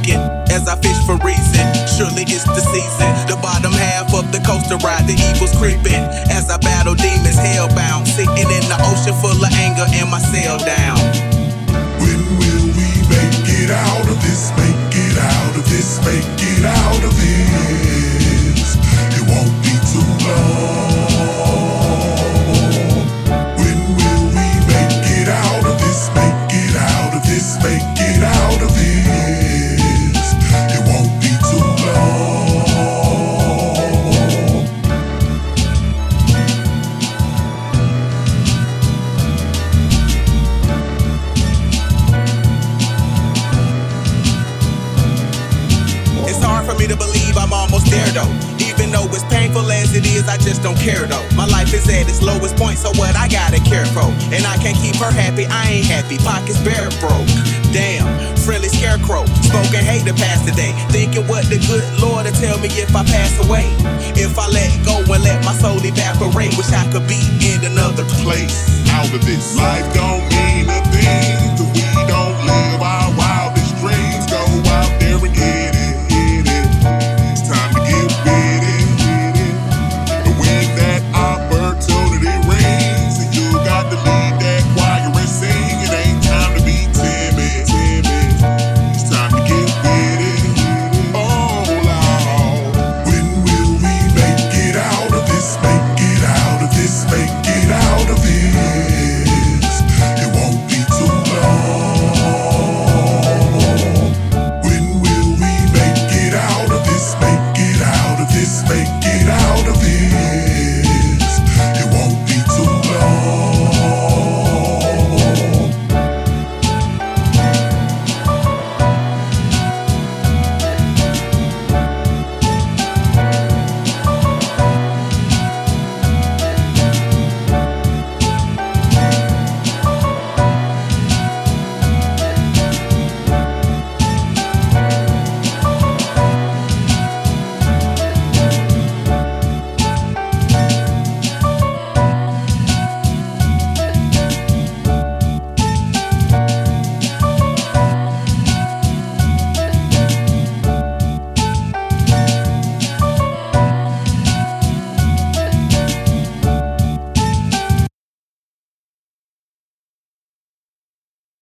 sinking as I fish for reason. Surely it's the season. The bottom half of the coaster ride, the evil's creeping as I battle demons hellbound, sitting in the ocean full of anger and my sail down. When will we make it out of this? Make it out of this, make it out of this. It won't be too long. When will we make it out of this? Make it out of this, make it out of this. It won't be too long. It's hard for me to believe I'm almost there though. Even though it's painful as it is, I just don't care though. My life is at its lowest point, so what I gotta care for? And I can't keep her happy, I ain't happy. Pockets bare broke. Damn, friendly scarecrow, spoken hate to pass the day. Thinking what the good Lord will tell me if I pass away. If I let go and let my soul evaporate, wish I could be in another place. Out of this life don't